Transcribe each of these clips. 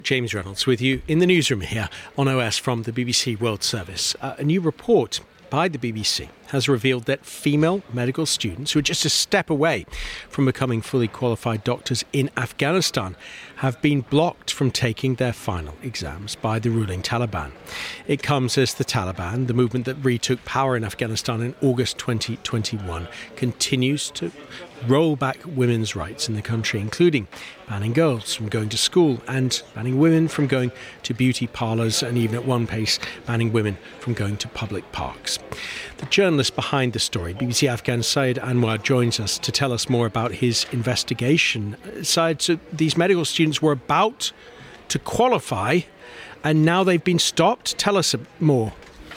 James Reynolds with you in the newsroom here on OS from the BBC World Service. A new report by the BBC has revealed that female medical students who are just a step away from becoming fully qualified doctors in Afghanistan have been blocked from taking their final exams by the ruling Taliban. It comes as the Taliban, the movement that retook power in Afghanistan in August 2021, continues to roll back women's rights in the country, including banning girls from going to school and banning women from going to beauty parlours, and even at one pace banning women from going to public parks. The journalist behind the story, BBC Afghan Syed Anwar, joins us to tell us more about his investigation. Syed, so these medical students were about to qualify and now they've been stopped. Tell us more.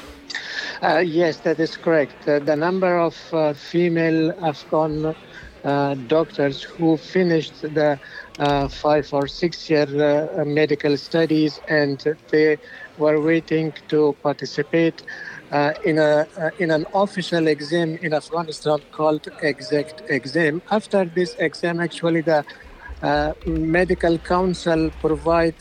Yes, that is correct. The number of female Afghan doctors who finished the 5 or 6 year medical studies and they were waiting to participate in an official exam in Afghanistan called exact exam. After this exam, actually the medical council provide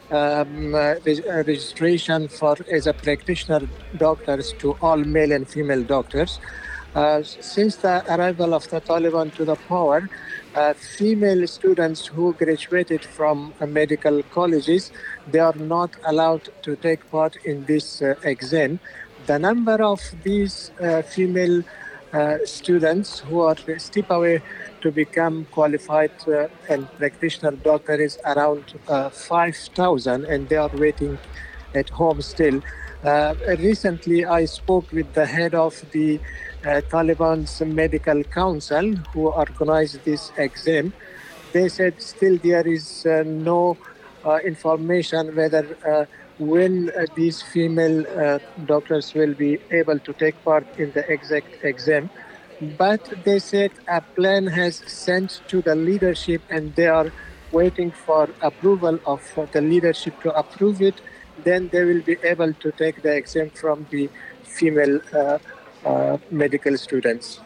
registration for as a practitioner doctors to all male and female doctors. Since the arrival of the Taliban to the power, female students who graduated from medical colleges, they are not allowed to take part in this exam. The number of these female students who are a step away to become qualified and practitioner doctor is around 5,000, and they are waiting at home still. Recently, I spoke with the head of the Taliban's medical council who organized this exam. They said still there is no information whether when these female doctors will be able to take part in the exact exam. But they said a plan has sent to the leadership and they are waiting for approval of the leadership to approve it. Then they will be able to take the exam from the female medical students.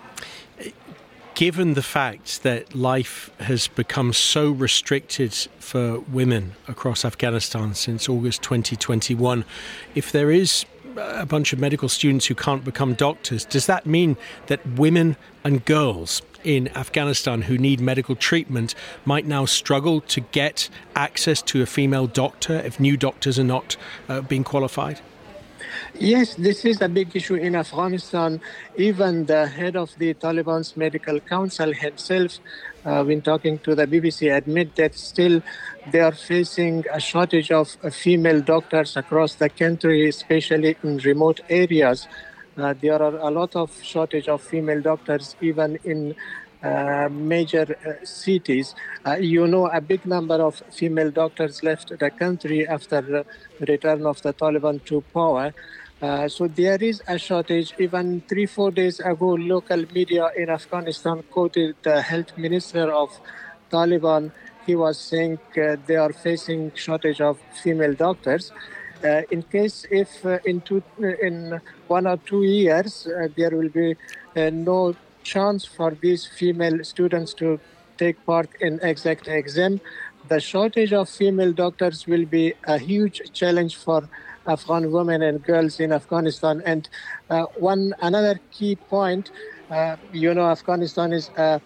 Given the fact that life has become so restricted for women across Afghanistan since August 2021, if there is a bunch of medical students who can't become doctors, does that mean that women and girls in Afghanistan who need medical treatment might now struggle to get access to a female doctor if new doctors are not being qualified? Yes, this is a big issue in Afghanistan. Even the head of the Taliban's medical council himself, when talking to the BBC, admit that still they are facing a shortage of female doctors across the country, especially in remote areas. There are a lot of shortage of female doctors even in major cities. A big number of female doctors left the country after the return of the Taliban to power. So there is a shortage. Even 3-4 days ago, local media in Afghanistan quoted the health minister of Taliban. He was saying they are facing shortage of female doctors. In case if in 1 or 2 years there will be no chance for these female students to take part in exact exam, the shortage of female doctors will be a huge challenge for Afghan women and girls in Afghanistan. And another key point, Afghanistan is a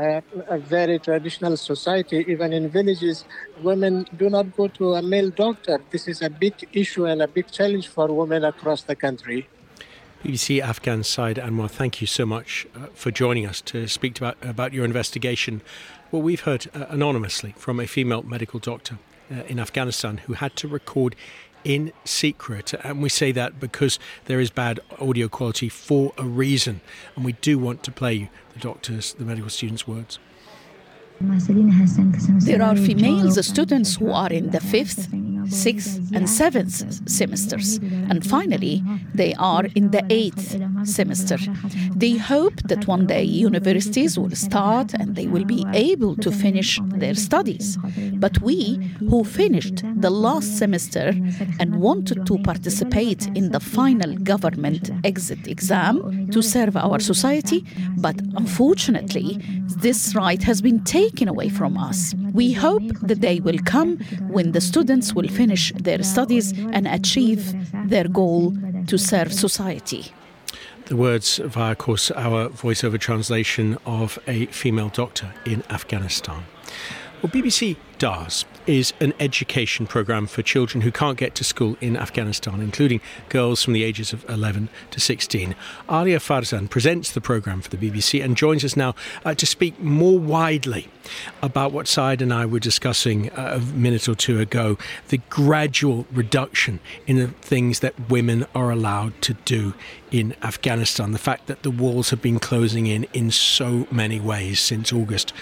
very traditional society. Even in villages, women do not go to a male doctor. This is a big issue and a big challenge for women across the country. BBC Afghan Syed Anwar, thank you so much for joining us to speak about your investigation. Well, we've heard anonymously from a female medical doctor in Afghanistan who had to record in secret, and we say that because there is bad audio quality for a reason, and we do want to play you the medical students' words. There are female students who are in the 5th, 6th and 7th semesters. And finally, they are in the 8th semester. They hope that one day universities will start and they will be able to finish their studies. But we, who finished the last semester and wanted to participate in the final government exit exam to serve our society, but unfortunately, this right has been taken away from us. We hope the day will come when the students will finish their studies and achieve their goal to serve society. The words via, of course, our voiceover translation of a female doctor in Afghanistan. Well, BBC DARS is an education programme for children who can't get to school in Afghanistan, including girls from the ages of 11 to 16. Alia Farzan presents the programme for the BBC and joins us now to speak more widely about what Saeed and I were discussing a minute or two ago, the gradual reduction in the things that women are allowed to do in Afghanistan, the fact that the walls have been closing in so many ways since August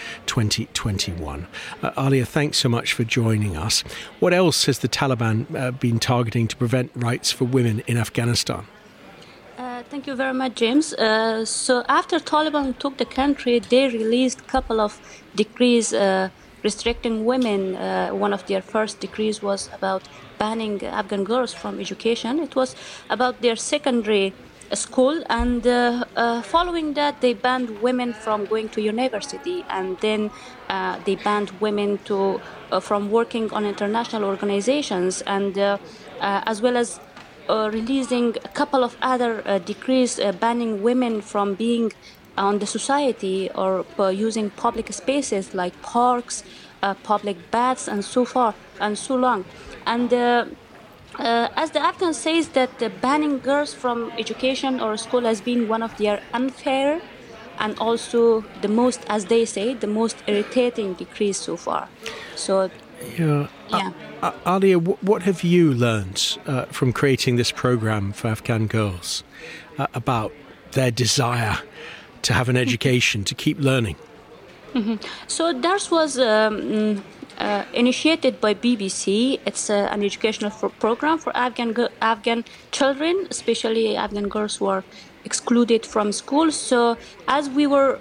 2021. Alia, thanks so much for joining us. What else has the Taliban been targeting to prevent rights for women in Afghanistan? Thank you very much, James. So after Taliban took the country, they released a couple of decrees restricting women. One of their first decrees was about banning Afghan girls from education. It was about their secondary school, and following that, they banned women from going to university, and then they banned women from working on international organizations, and as well as releasing a couple of other decrees banning women from being on the society or using public spaces like parks, public baths, and so far and so long. And as the Afghan says that banning girls from education or school has been one of their unfair and also the most, as they say, the most irritating decrees so far. So, yeah. Alia, what have you learned from creating this program for Afghan girls about their desire to have an education, to keep learning? Mm-hmm. So DARS was initiated by BBC. It's an educational program for Afghan children, especially Afghan girls who are excluded from school. So as we were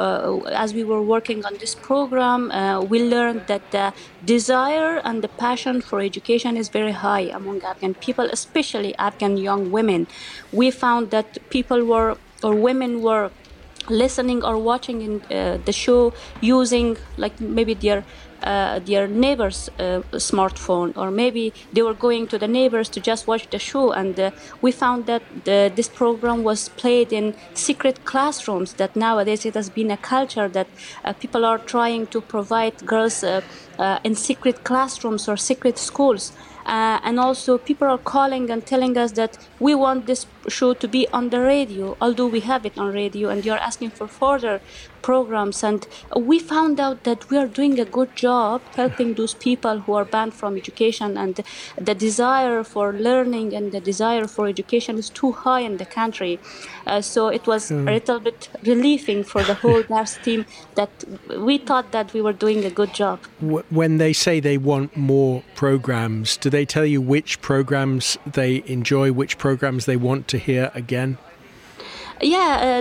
working on this program, we learned that the desire and the passion for education is very high among Afghan people, especially Afghan young women. We found that women were listening or watching in the show using like maybe their neighbor's smartphone, or maybe they were going to the neighbors to just watch the show, and we found that this program was played in secret classrooms, that nowadays it has been a culture that people are trying to provide girls in secret classrooms or secret schools. And also people are calling and telling us that we want this show to be on the radio, although we have it on radio, and you're asking for further programs. And we found out that we are doing a good job helping those people who are banned from education, and the desire for learning and the desire for education is too high in the country. So it was a little bit relieving for the whole DARS team that we thought that we were doing a good job. When they say they want more programs, do they tell you which programs they enjoy, which programs they want to hear again? Yeah,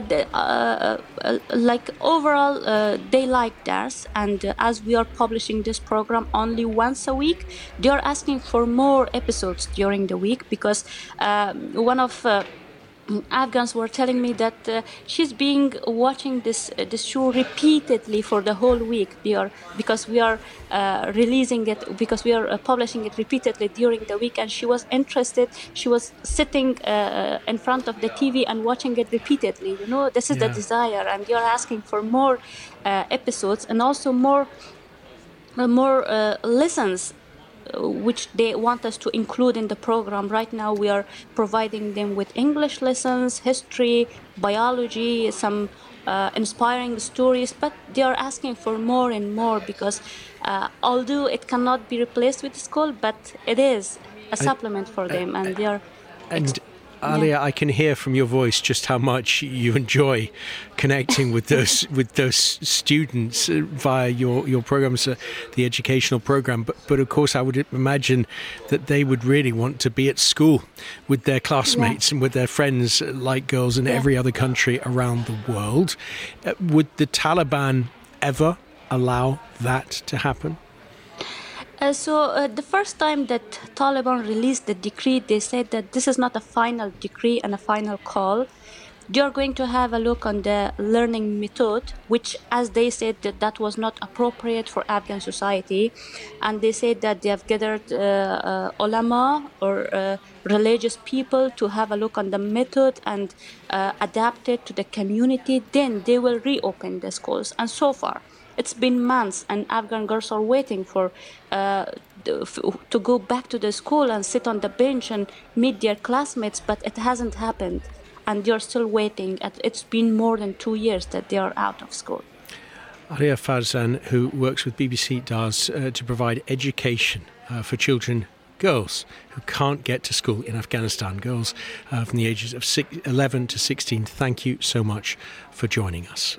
like overall, they like DARS, and as we are publishing this program only once a week, they are asking for more episodes during the week, because one of Afghans were telling me that she's being watching this show repeatedly for the whole week, because we are releasing it, because we are publishing it repeatedly during the week, and she was interested. She was sitting in front of the TV and watching it repeatedly. You know, this is the desire, and you're asking for more episodes and also more lessons, which they want us to include in the program. Right now we are providing them with English lessons, history, biology, some inspiring stories, but they are asking for more and more, because although it cannot be replaced with school, but it is a supplement for them, and they are Alia, I can hear from your voice just how much you enjoy connecting with those students via your programs, the educational program. But of course, I would imagine that they would really want to be at school with their classmates and with their friends, like girls in every other country around the world. Would the Taliban ever allow that to happen? So the first time that Taliban released the decree, they said that this is not a final decree and a final call. They are going to have a look on the learning method, which, as they said, that was not appropriate for Afghan society. And they said that they have gathered ulama or religious people to have a look on the method and adapt it to the community. Then they will reopen the schools. And so far, it's been months, and Afghan girls are waiting for to go back to the school and sit on the bench and meet their classmates, but it hasn't happened, and they're still waiting. It's been more than 2 years that they are out of school. Alia Farzan, who works with BBC DAS to provide education for children, girls who can't get to school in Afghanistan, girls from the ages of 11 to 16. Thank you so much for joining us.